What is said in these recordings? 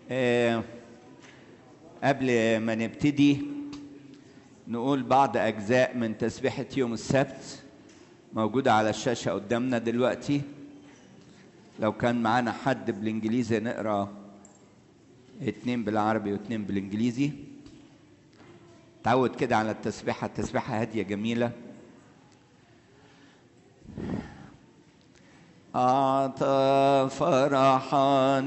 آه، قبل ما نبتدي نقول بعض أجزاء من تسبيحة يوم السبت موجودة على الشاشة قدامنا دلوقتي. لو كان معانا حد بالإنجليزي نقرأ 2 بالعربي و2 بالإنجليزي. تعود كده على التسبيحة هادية جميلة. أعطى فرحا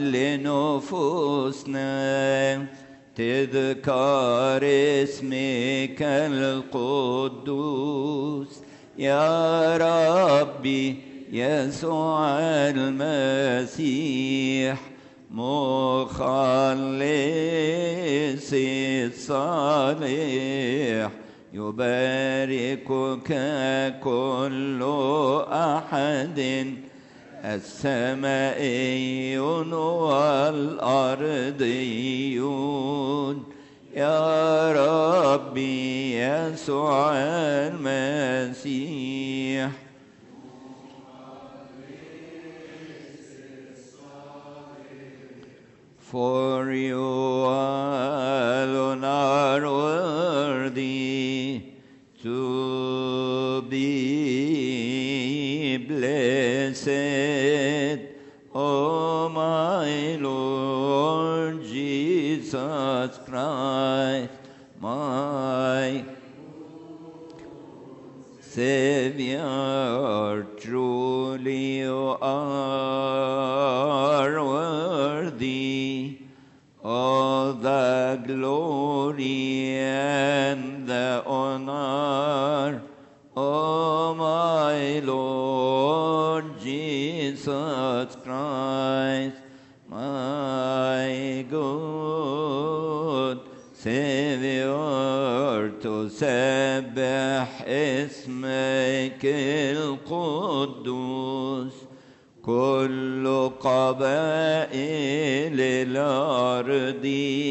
لنفوسنا تذكار اسمك القدوس يا ربي يسوع المسيح مخلص الصالح يباركك كل أحد السمائيون والأرضيون يا ربي يسوع المسيح For you alone are worthy to be blessed, O my Lord Jesus Christ, my Savior. Truly you are worthy of the glory and the honor, O my Lord Jesus Christ, my good Savior. تسبح اسمك القدوس كل قبائل الأرض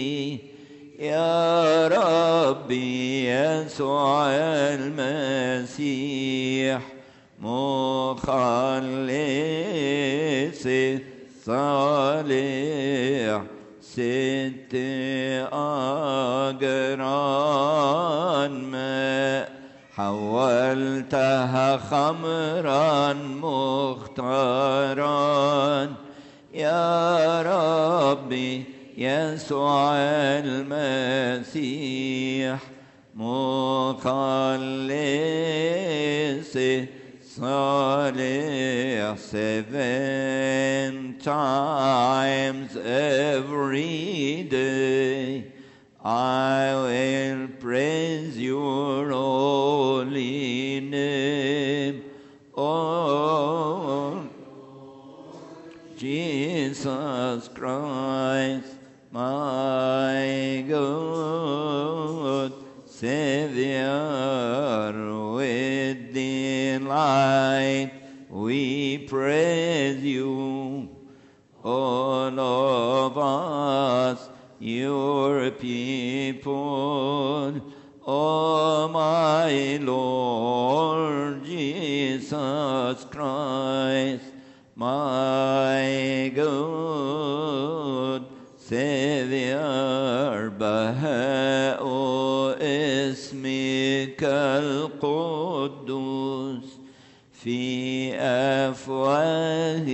يا ربي يسوع المسيح مخلص الصالح. 6 أجران ماء حولتها خمرا مختارا يا ربي يسوع المسيح مخلص صالح. 7 times every day I will praise your holy name, oh Jesus Christ, my good Savior. With delight we praise you, all of us, your people, oh my Lord Jesus Christ, my good Savior. بهاء اسمك القدوس في أفواه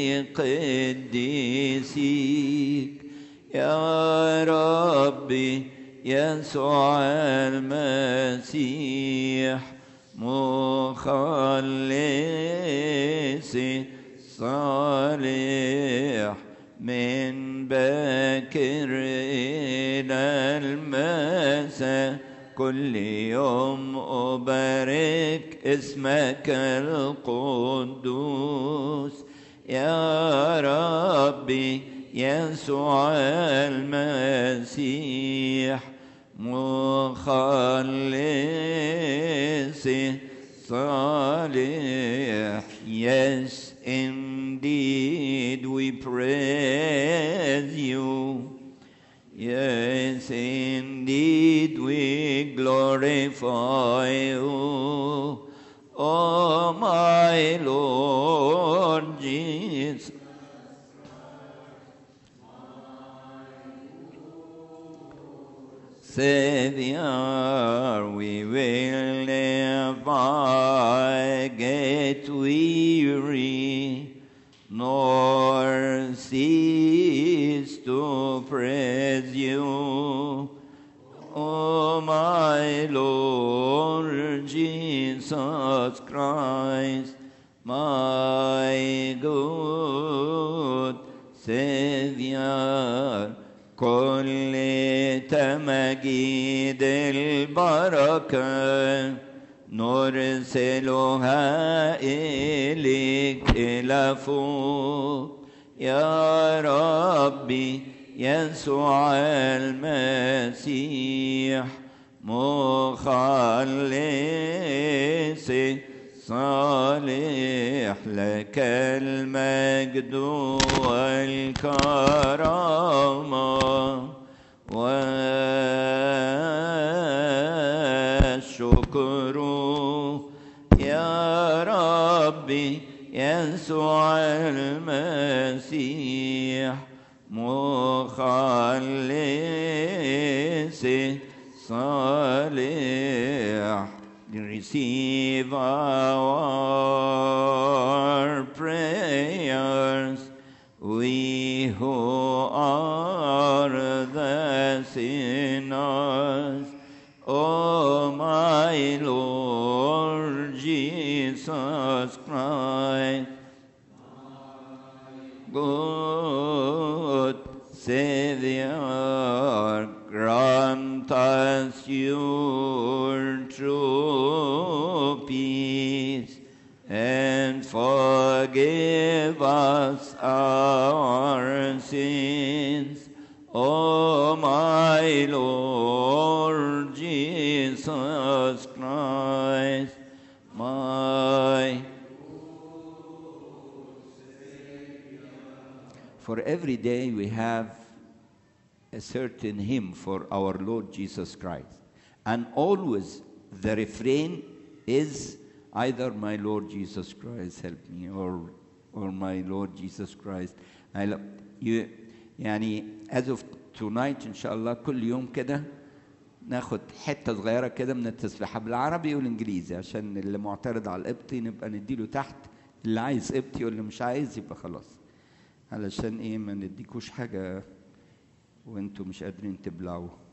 قديسيك يا ربي يسوع المسيح مخلص صالح. من باكر إلى المساء كل يوم أبارك اسمك القدوس يا ربي يسوع المسيح مخلص صالح. Yes, indeed we praise you. Yes, indeed we glorify you, oh my Lord Jesus. Savior, we will never get weary, nor cease to praise you. O my Lord Jesus Christ, my good Savior, كل تمجيد البركة نرسلها إليك إلى فوق يا ربي يسوع المسيح مخلصي صالح لك المجد والكرامة والشكر يا ربي يسوع المسيح مخلصي صالح. Receive our prayers, we who are the sinners. O my Lord Jesus Christ, good Savior, grant us your true peace and forgive us our sins. O my Lord Jesus Christ, my For every day we have a certain hymn for our Lord Jesus Christ. And always the refrain is either my Lord Jesus Christ help me or my Lord Jesus Christ I love you. يعني as of tonight إن شاء الله كل يوم كده ناخد حتة صغيرة كده من التسبيحة بالعربي والإنجليزي عشان اللي معترض على القبطي نبقى نديله تحت، اللي عايز قبطي واللي مش عايز يبقى خلاص، علشان إيه ما نديكوش حاجة وانتوا مش قادرين تبلعوه.